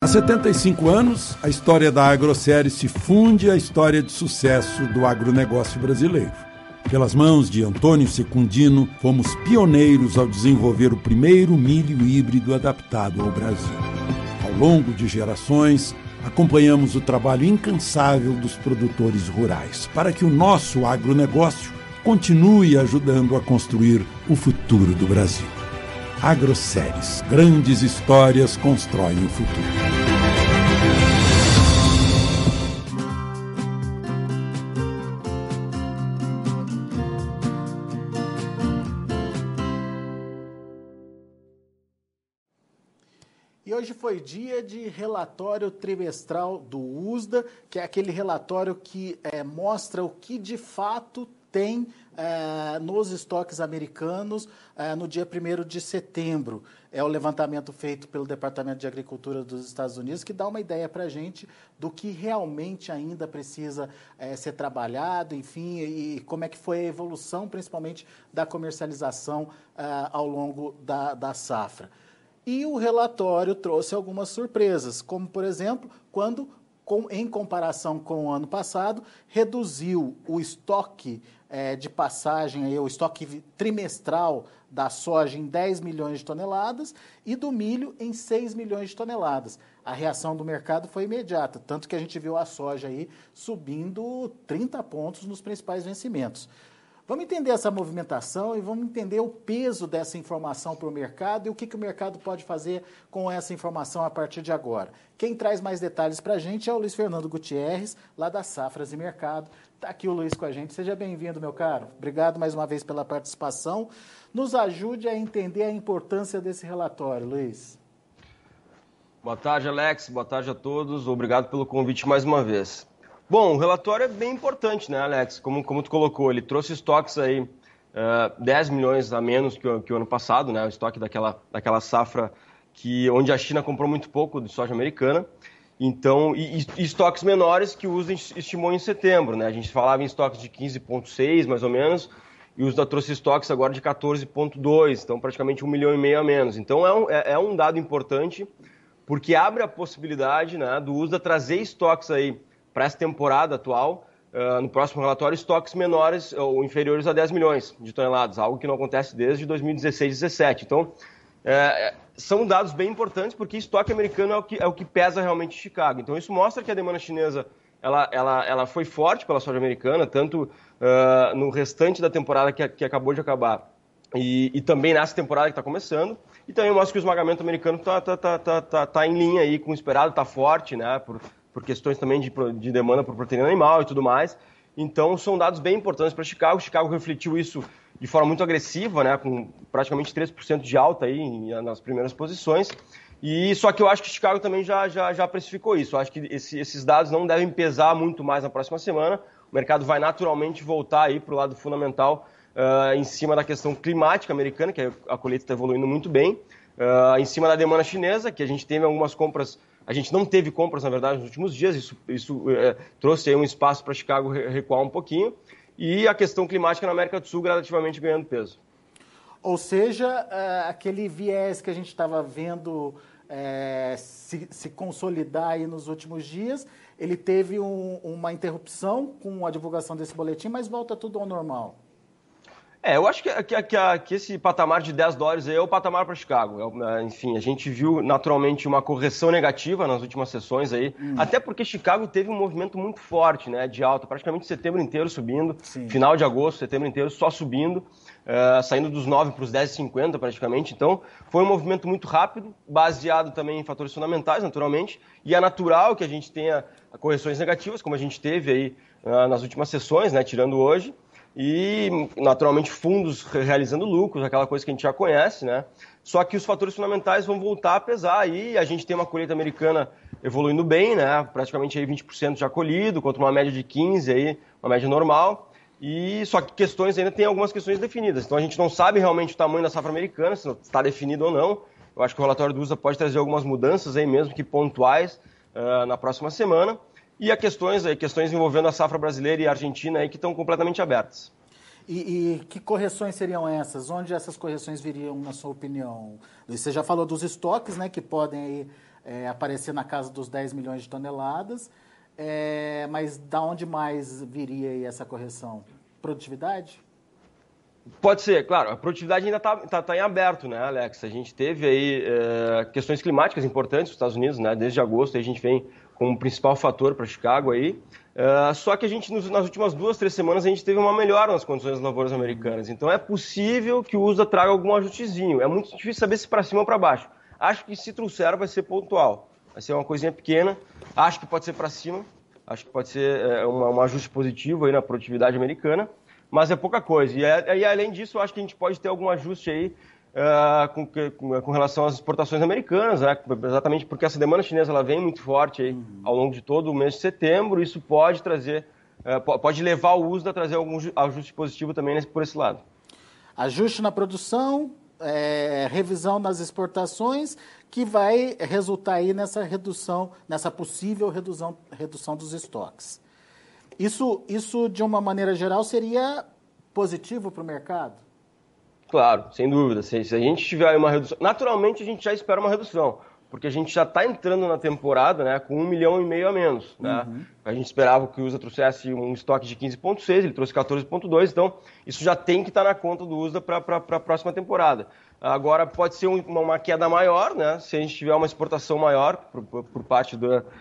Há 75 anos, a história da Agrosérie se funde à história de sucesso do agronegócio brasileiro. Pelas mãos de Antônio Secundino, fomos pioneiros ao desenvolver o primeiro milho híbrido adaptado ao Brasil. Ao longo de gerações, acompanhamos o trabalho incansável dos produtores rurais para que o nosso agronegócio continue ajudando a construir o futuro do Brasil. Agroséries, grandes histórias constroem o futuro. E hoje foi dia de relatório trimestral do USDA, que é aquele relatório que mostra o que de fato tem nos estoques americanos no dia 1º de setembro. É o levantamento feito pelo Departamento de Agricultura dos Estados Unidos, que dá uma ideia para a gente do que realmente ainda precisa ser trabalhado, enfim, e como é que foi a evolução, principalmente da comercialização ao longo da safra. E o relatório trouxe algumas surpresas, como, por exemplo, quando, em comparação com o ano passado, reduziu o estoque de passagem, o estoque trimestral da soja em 10 milhões de toneladas e do milho em 6 milhões de toneladas. A reação do mercado foi imediata, tanto que a gente viu a soja aí subindo 30 pontos nos principais vencimentos. Vamos entender essa movimentação e vamos entender o peso dessa informação para o mercado e o que o mercado pode fazer com essa informação a partir de agora. Quem traz mais detalhes para a gente é o Luiz Fernando Gutierrez, lá da Safras e Mercado. Está aqui o Luiz com a gente. Seja bem-vindo, meu caro. Obrigado mais uma vez pela participação. Nos ajude a entender a importância desse relatório, Luiz. Boa tarde, Alex. Boa tarde a todos. Obrigado pelo convite mais uma vez. Bom, o relatório é bem importante, né, Alex? Como tu colocou, ele trouxe estoques aí 10 milhões a menos que o ano passado, né? O estoque daquela safra onde a China comprou muito pouco de soja americana. Então, e estoques menores que o USDA estimou em setembro, né? A gente falava em estoques de 15,6 mais ou menos, e o USDA trouxe estoques agora de 14,2, então praticamente 1,5 milhão a menos. Então é um dado importante, porque abre a possibilidade, né, do USDA trazer estoques aí para essa temporada atual, no próximo relatório, estoques menores ou inferiores a 10 milhões de toneladas, algo que não acontece desde 2016 e 2017. Então, são dados bem importantes, porque estoque americano é o que pesa realmente em Chicago. Então, isso mostra que a demanda chinesa ela foi forte pela soja americana, tanto no restante da temporada que acabou de acabar, e também nessa temporada que está começando. E também mostra que o esmagamento americano está em linha aí com o esperado, está forte, né, por questões também de demanda por proteína animal e tudo mais. Então, são dados bem importantes para Chicago. Chicago refletiu isso de forma muito agressiva, né, com praticamente 3% de alta aí nas primeiras posições. E só que eu acho que Chicago também já precificou isso. Eu acho que esses dados não devem pesar muito mais na próxima semana. O mercado vai naturalmente voltar aí para o lado fundamental em cima da questão climática americana, que a colheita está evoluindo muito bem, em cima da demanda chinesa, que a gente teve algumas compras. A gente não teve compras, na verdade, nos últimos dias, isso trouxe aí um espaço para Chicago recuar um pouquinho, e a questão climática na América do Sul gradativamente ganhando peso. Ou seja, aquele viés que a gente estava vendo se consolidar aí nos últimos dias, ele teve uma interrupção com a divulgação desse boletim, mas volta tudo ao normal. Eu acho que esse patamar de $10 aí é o patamar para Chicago. Enfim, a gente viu naturalmente uma correção negativa nas últimas sessões aí, até porque Chicago teve um movimento muito forte, né, de alta, praticamente setembro inteiro subindo, Sim. Final de agosto, setembro inteiro só subindo, saindo dos 9 para os 10,50 praticamente. Então, foi um movimento muito rápido, baseado também em fatores fundamentais, naturalmente, e é natural que a gente tenha correções negativas, como a gente teve aí nas últimas sessões, né, tirando hoje. E, naturalmente, fundos realizando lucros, aquela coisa que a gente já conhece, né? Só que os fatores fundamentais vão voltar a pesar e a gente tem uma colheita americana evoluindo bem, né? Praticamente aí 20% já colhido, contra uma média de 15%, aí, uma média normal. E só que ainda tem algumas questões definidas. Então a gente não sabe realmente o tamanho da safra americana, se está definido ou não. Eu acho que o relatório do USDA pode trazer algumas mudanças aí mesmo que pontuais na próxima semana. E há questões envolvendo a safra brasileira e a Argentina aí que estão completamente abertas. E que correções seriam essas? Onde essas correções viriam, na sua opinião? Você já falou dos estoques, né, que podem aí, aparecer na casa dos 10 milhões de toneladas. Mas da onde mais viria aí essa correção? Produtividade? Pode ser, claro. A produtividade ainda está em aberto, né, Alex? A gente teve aí questões climáticas importantes nos Estados Unidos, né? Desde agosto a gente vem como principal fator para Chicago aí. Só que a gente, nas últimas 2-3 semanas, a gente teve uma melhora nas condições das lavouras americanas. Então é possível que o USDA traga algum ajustezinho. É muito difícil saber se para cima ou para baixo. Acho que se trouxer vai ser pontual. Vai ser uma coisinha pequena. Acho que pode ser para cima. Acho que pode ser um ajuste positivo aí na produtividade americana. Mas é pouca coisa. E além disso, eu acho que a gente pode ter algum ajuste aí com relação às exportações americanas, né? Exatamente porque essa demanda chinesa ela vem muito forte aí ao longo de todo o mês de setembro. Isso pode trazer, pode levar o USDA a trazer algum ajuste positivo também por esse lado. Ajuste na produção, revisão nas exportações, que vai resultar aí nessa redução, nessa possível redução dos estoques. Isso, de uma maneira geral, seria positivo para o mercado? Claro, sem dúvida. Se a gente tiver uma redução... Naturalmente, a gente já espera uma redução, porque a gente já está entrando na temporada, né, com 1,5 milhão a menos. Né? A gente esperava que o USDA trouxesse um estoque de 15,6, ele trouxe 14,2, então isso já tem que estar na conta do USDA para a próxima temporada. Agora, pode ser uma queda maior, né, se a gente tiver uma exportação maior por parte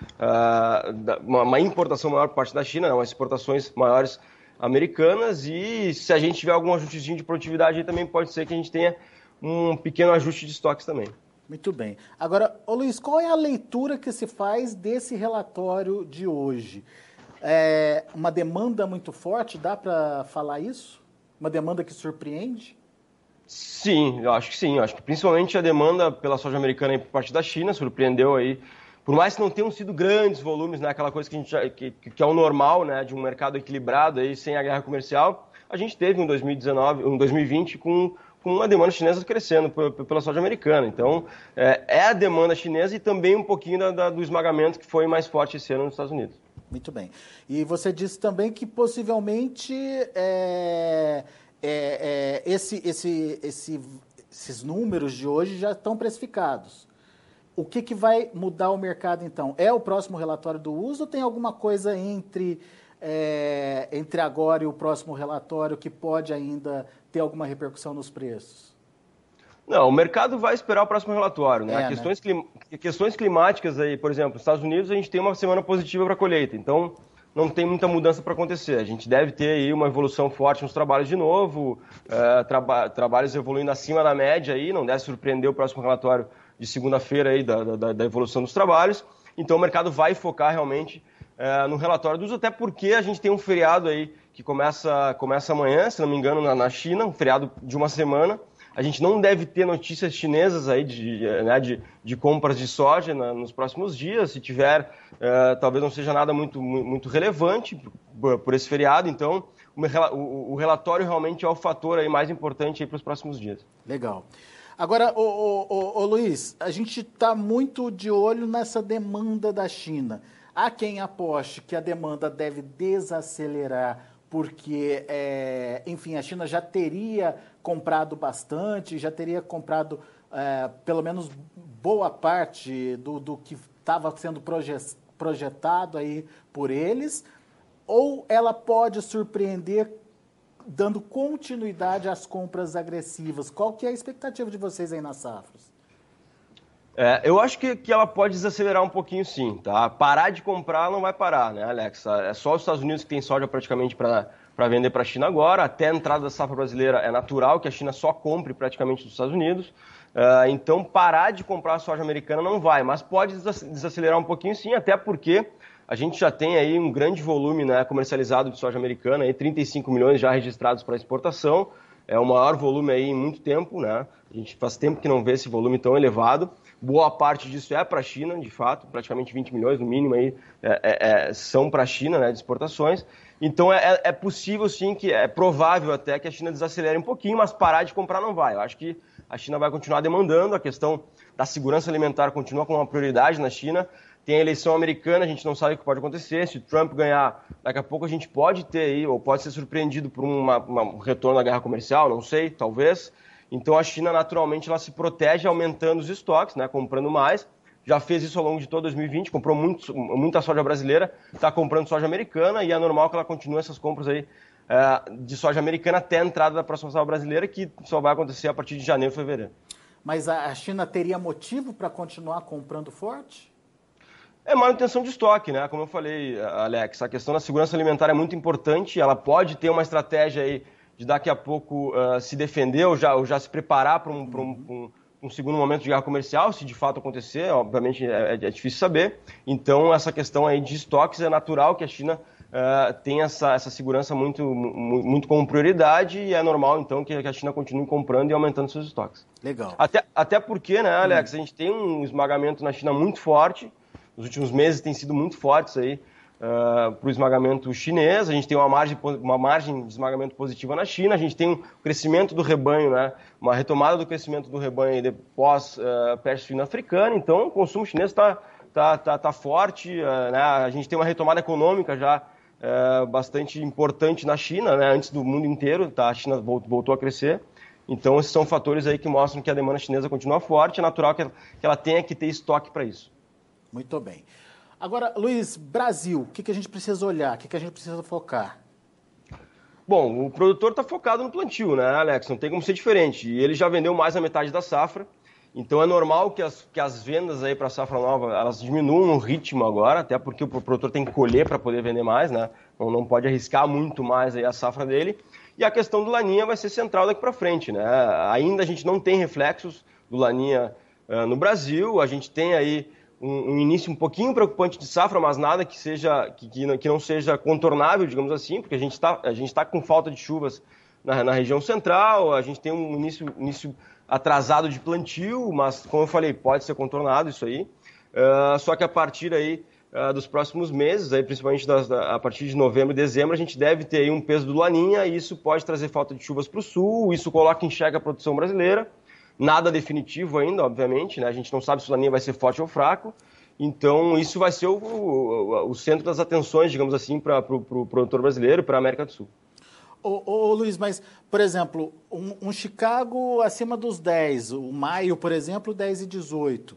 uma importação maior por parte da China, né, umas exportações maiores americanas, e se a gente tiver algum ajustezinho de produtividade, aí também pode ser que a gente tenha um pequeno ajuste de estoques também. Muito bem. Agora, Luiz, qual é a leitura que se faz desse relatório de hoje? Uma demanda muito forte, dá para falar isso? Uma demanda que surpreende? Sim, eu acho que sim. Eu acho que principalmente a demanda pela soja americana aí por parte da China surpreendeu aí. Por mais que não tenham sido grandes volumes, né, aquela coisa que é o normal, né, de um mercado equilibrado aí, sem a guerra comercial, a gente teve um 2020 com uma demanda chinesa crescendo pela soja americana. Então, é a demanda chinesa e também um pouquinho do esmagamento que foi mais forte esse ano nos Estados Unidos. Muito bem. E você disse também que possivelmente esses números de hoje já estão precificados. O que vai mudar o mercado, então? É o próximo relatório do USDA ou tem alguma coisa entre agora e o próximo relatório que pode ainda ter alguma repercussão nos preços? Não, o mercado vai esperar o próximo relatório. Né? Questões climáticas, aí, por exemplo, nos Estados Unidos a gente tem uma semana positiva para a colheita, então não tem muita mudança para acontecer. A gente deve ter aí uma evolução forte nos trabalhos de novo, trabalhos evoluindo acima da média, aí, não deve surpreender o próximo relatório de segunda-feira aí da evolução dos trabalhos. Então o mercado vai focar realmente no relatório do USDA, até porque a gente tem um feriado aí que começa amanhã, se não me engano, na China, um feriado de uma semana. A gente não deve ter notícias chinesas aí de compras de soja nos próximos dias. Se tiver, talvez não seja nada muito relevante por esse feriado. Então, o relatório realmente é o fator aí mais importante para os próximos dias. Legal. Agora, Luiz, a gente está muito de olho nessa demanda da China. Há quem aposte que a demanda deve desacelerar porque, enfim, a China já teria comprado bastante, já teria comprado pelo menos boa parte do que estava sendo projetado aí por eles, ou ela pode surpreender dando continuidade às compras agressivas? Qual que é a expectativa de vocês aí nas safras? Eu acho que ela pode desacelerar um pouquinho sim, tá? Parar de comprar não vai parar, né, Alex? É só os Estados Unidos que tem soja praticamente para vender para a China agora. Até a entrada da safra brasileira é natural que a China só compre praticamente dos Estados Unidos. Então, parar de comprar a soja americana não vai, mas pode desacelerar um pouquinho sim, até porque a gente já tem aí um grande volume, né, comercializado de soja americana, aí 35 milhões já registrados para exportação. É o maior volume aí em muito tempo, né? A gente faz tempo que não vê esse volume tão elevado. Boa parte disso é para a China, de fato, praticamente 20 milhões no mínimo aí são para a China, né, de exportações. Então é possível sim, é provável até que a China desacelere um pouquinho, mas parar de comprar não vai. Eu acho que a China vai continuar demandando, a questão da segurança alimentar continua como uma prioridade na China. Tem a eleição americana, a gente não sabe o que pode acontecer. Se o Trump ganhar, daqui a pouco a gente pode ter aí, ou pode ser surpreendido por um retorno da guerra comercial, não sei, talvez. Então a China naturalmente ela se protege aumentando os estoques, né, comprando mais. já fez isso ao longo de todo 2020, comprou muita soja brasileira, está comprando soja americana e é normal que ela continue essas compras aí de soja americana até a entrada da próxima safra brasileira, que só vai acontecer a partir de janeiro, fevereiro. Mas a China teria motivo para continuar comprando forte? É manutenção de estoque, né? Como eu falei, Alex, a questão da segurança alimentar é muito importante, ela pode ter uma estratégia aí de daqui a pouco se defender ou já se preparar para um segundo momento de guerra comercial, se de fato acontecer, obviamente é difícil saber. Então, essa questão aí de estoques é natural que a China tem essa segurança muito como prioridade e é normal, então, que a China continue comprando e aumentando seus estoques. Legal. Até porque, né, Alex, a gente tem um esmagamento na China muito forte, nos últimos meses tem sido muito fortes aí para o esmagamento chinês, a gente tem uma margem de esmagamento positiva na China, a gente tem um crescimento do rebanho, né, uma retomada do crescimento do rebanho pós peste suína africana, então o consumo chinês está forte, né, a gente tem uma retomada econômica já bastante importante na China, né, antes do mundo inteiro, a China voltou a crescer. Então, esses são fatores aí que mostram que a demanda chinesa continua forte, é natural que ela tenha que ter estoque para isso. Muito bem. Agora, Luiz, Brasil, o que a gente precisa olhar, o que a gente precisa focar? Bom, o produtor está focado no plantio, né, Alex? Não tem como ser diferente. E ele já vendeu mais da metade da safra, então é normal que as vendas aí para a safra nova, elas diminuam o ritmo agora, até porque o produtor tem que colher para poder vender mais, né? Não pode arriscar muito mais aí a safra dele. E a questão do Laninha vai ser central daqui para frente, né? Ainda a gente não tem reflexos do Laninha no Brasil, a gente tem aí um início um pouquinho preocupante de safra, mas nada que não seja contornável, digamos assim, porque a gente está com falta de chuvas na região central, a gente tem um início atrasado de plantio, mas, como eu falei, pode ser contornado isso aí, só que a partir aí dos próximos meses, aí, principalmente a partir de novembro e dezembro, a gente deve ter aí um peso do Laninha, e isso pode trazer falta de chuvas para o sul, isso coloca em xeque a produção brasileira. Nada definitivo ainda, obviamente, né? A gente não sabe se o Laninha vai ser forte ou fraco, então isso vai ser o centro das atenções, digamos assim, para o produtor brasileiro e para a América do Sul. Ô Luiz, mas, por exemplo, um Chicago acima dos 10, o maio, por exemplo, 10,18.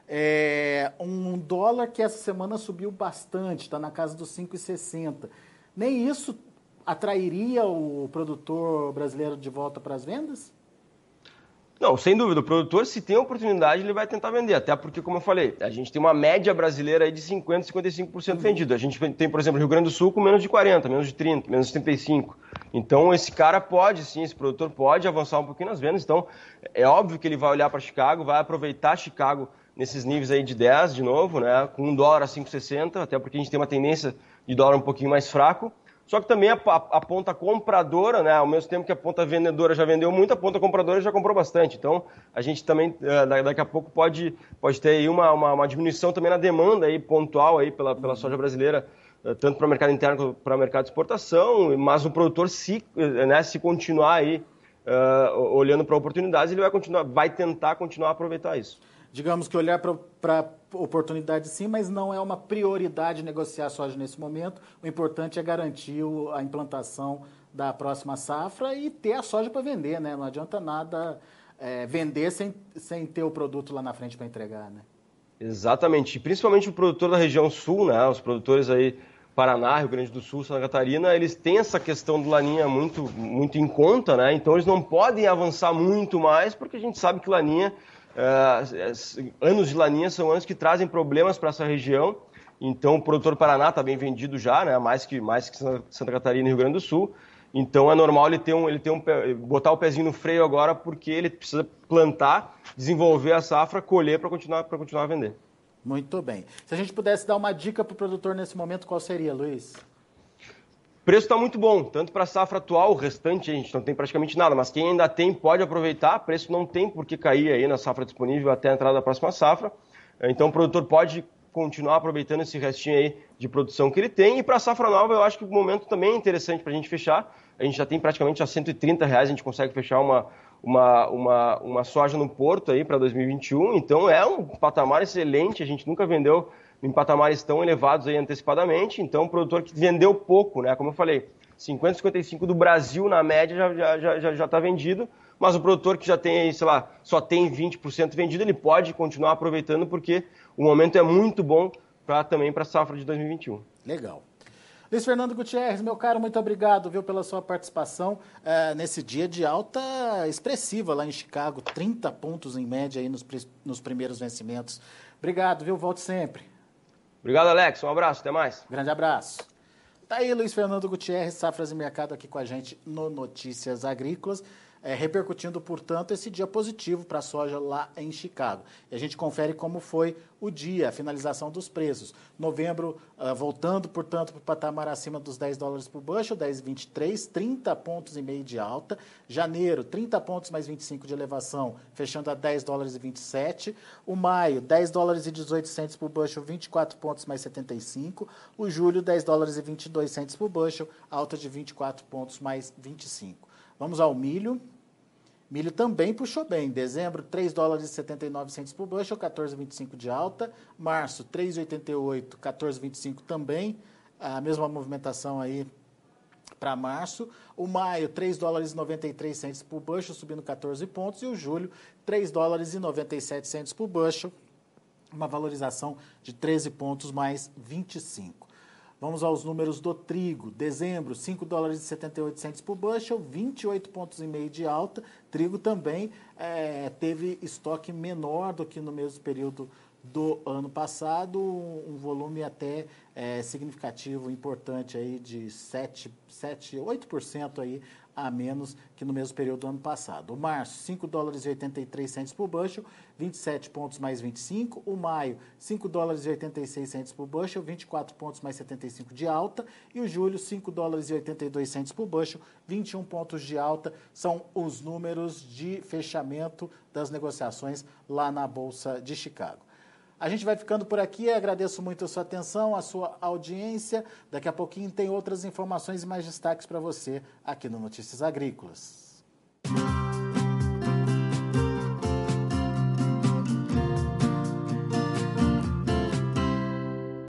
Um dólar que essa semana subiu bastante, está na casa dos 5,60. Nem isso atrairia o produtor brasileiro de volta para as vendas? Não, sem dúvida, o produtor, se tem oportunidade, ele vai tentar vender, até porque, como eu falei, a gente tem uma média brasileira aí de 50%, 55% vendido. A gente tem, por exemplo, Rio Grande do Sul com menos de 40%, menos de 30%, menos de 35%. Então, esse cara pode, sim, esse produtor pode avançar um pouquinho nas vendas. Então, é óbvio que ele vai olhar para Chicago, vai aproveitar Chicago nesses níveis aí de 10, de novo, né, com $1 a 5,60, até porque a gente tem uma tendência de dólar um pouquinho mais fraco. Só que também a ponta compradora, né, ao mesmo tempo que a ponta vendedora já vendeu muito, a ponta compradora já comprou bastante. Então, a gente também, daqui a pouco, pode ter aí uma diminuição também na demanda aí, pontual aí pela soja brasileira, tanto para o mercado interno quanto para o mercado de exportação, mas o produtor, se continuar aí olhando para oportunidades, ele vai tentar continuar a aproveitar isso. Digamos que olhar para oportunidade sim, mas não é uma prioridade negociar soja nesse momento. O importante é garantir a implantação da próxima safra e ter a soja para vender, né? Não adianta nada vender sem ter o produto lá na frente para entregar, né? Exatamente. Principalmente o produtor da região sul, né? Os produtores aí, Paraná, Rio Grande do Sul, Santa Catarina, eles têm essa questão do Laninha muito, muito em conta, né? Então eles não podem avançar muito mais, porque a gente sabe que Laninha... anos de Laninha são anos que trazem problemas para essa região, então o produtor Paraná está bem vendido já, né? mais que Santa Catarina e Rio Grande do Sul, então é normal ele botar o pezinho no freio agora, porque ele precisa plantar, desenvolver a safra, colher para continuar a vender. Muito bem. Se a gente pudesse dar uma dica para o produtor nesse momento, qual seria, Luiz? O preço está muito bom, tanto para a safra atual, o restante a gente não tem praticamente nada, mas quem ainda tem pode aproveitar, o preço não tem por que cair aí na safra disponível até a entrada da próxima safra, então o produtor pode continuar aproveitando esse restinho aí de produção que ele tem, e para a safra nova eu acho que o momento também é interessante para a gente fechar, a gente já tem praticamente a R$130, a gente consegue fechar uma soja no porto aí para 2021, então é um patamar excelente, a gente nunca vendeu em patamares tão elevados aí antecipadamente, então o produtor que vendeu pouco, né, como eu falei, 50, 55 do Brasil na média já está vendido, mas o produtor que já tem, sei lá, só tem 20% vendido, ele pode continuar aproveitando porque o momento é muito bom também para a safra de 2021. Legal. Luiz Fernando Gutierrez, meu caro, muito obrigado, viu, pela sua participação nesse dia de alta expressiva lá em Chicago, 30 pontos em média aí nos primeiros vencimentos. Obrigado, viu, volte sempre. Obrigado, Alex, um abraço, até mais. Grande abraço. Tá aí Luiz Fernando Gutierrez, Safras e Mercado aqui com a gente no Notícias Agrícolas, repercutindo, portanto, esse dia positivo para a soja lá em Chicago. E a gente confere como foi o dia, a finalização dos preços. Novembro, voltando, portanto, para o patamar acima dos $10 por bushel, 10,23, 30 pontos e meio de alta. Janeiro, 30 pontos mais 25 de elevação, fechando a $10,27. O maio, $10,18 por bushel, 24 pontos mais 75. O julho, $10,22 por bushel, alta de 24 pontos mais 25. Vamos ao milho. Milho também puxou bem. Dezembro, $3,79 por bushel, 14,25 de alta. Março, 3,88, 14,25 também. A mesma movimentação aí para março. O maio, $3,93 por bushel, subindo 14 pontos. E o julho, $3,97 por bushel, uma valorização de 13 pontos mais 25. Vamos aos números do trigo. Dezembro, $5,78 por bushel, 28 pontos e meio de alta. Trigo também teve estoque menor do que no mesmo período do ano passado, um volume até significativo, importante aí de 8% aí a menos que no mesmo período do ano passado. O março, $5,83 por bushel, 27 pontos mais 25. O maio, $5,86 por bushel, 24 pontos mais 75 de alta. E o julho, $5,82 por bushel, 21 pontos de alta. São os números de fechamento das negociações lá na Bolsa de Chicago. A gente vai ficando por aqui, agradeço muito a sua atenção, a sua audiência. Daqui a pouquinho tem outras informações e mais destaques para você aqui no Notícias Agrícolas.